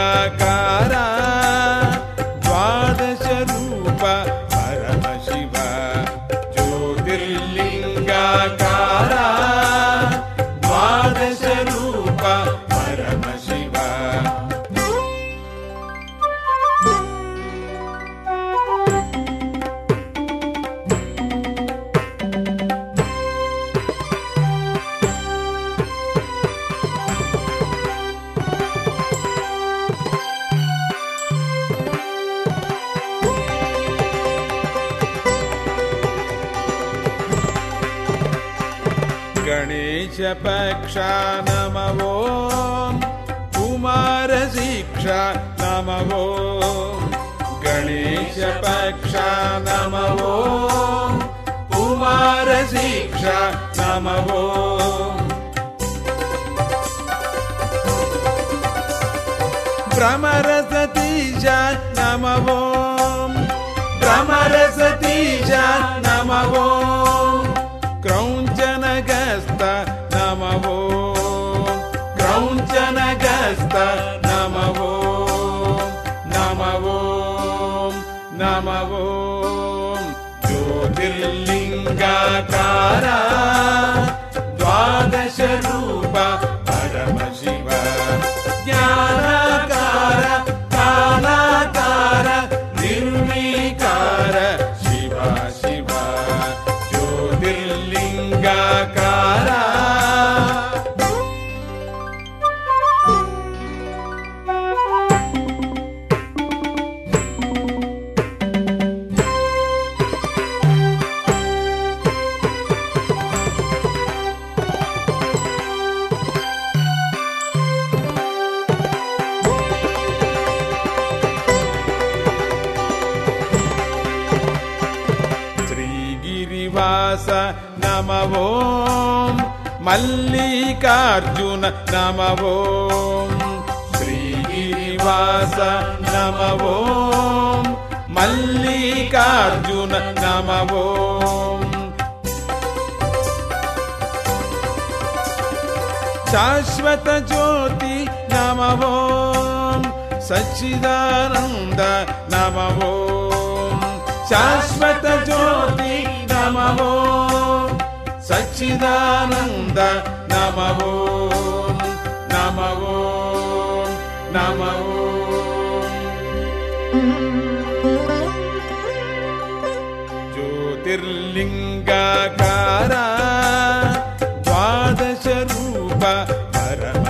ಜ್ಯೋತಿರ್ಲಿಂಗಾಕಾರ ದ್ವಾದಶ ರೂಪ ಪರಮಶಿವ. ಜ್ಯೋತಿರ್ಲಿಂಗಾಕಾರ ದ್ವಾದಶ ರೂಪ ಪರಮಶಿವ. ಗಣೇಶ ಪಕ್ಷ ನಮವೋ ಕುಮಾರ ಶಿಕ್ಷಾ ನಮವೋ. ಗಣೇಶ ಪಕ್ಷ ನಮವೋ ಕುಮಾರ ಶಿಕ್ಷಾ ನಮವೋ. ಭ್ರಮರ ಸತೀಶ ನಮವೋ ಭ್ರಮರ ಸತೀಶ ನಮವೋ. ಕ್ರೌಂಚನಗಸ್ತ ನಮವೋ ಕ್ರೌಂಚನಗಸ್ತ ನಮವೋ ನಮವೋ ನಮವೋ. ಜ್ಯೋತಿರ್ಲಿಂಗಾಕಾರ ದ್ವಾದಶ ರೂಪ ಪರಮಶಿವ. ಜ್ಞಾನಕಾರ ಕಾಲಾಕಾರ ನಿರ್ವಿಕಾರ ಶಿವ ಶಿವ. ಜ್ಯೋತಿರ್ಲಿಂಗಾಕಾರ ಶ್ರೀಗಿರಿವಾಸ ನಮವೋ ಮಲ್ಲಿಕಾರ್ಜುನ ನಮವೋ. ಶ್ರೀಗಿರಿವಾಸ ನಮವೋ ಮಲ್ಲಿಕಾರ್ಜುನ ನಮವೋ. ಶಾಶ್ವತ ಜ್ಯೋತಿ ನಮವೋ ಸಚ್ಚಿದಾನಂದ ನಮವೋ. ಶಾಶ್ವತ ಜ್ಯೋತಿ ನಮವೋ ಸಚ್ಚಿದಾನಂದ ನಮವೋ ನಮವೋ ನಮವೋ. ಜ್ಯೋತಿರ್ಲಿಂಗಾಕಾರ ದ್ವಾದಶ ರೂಪ ಪರಮ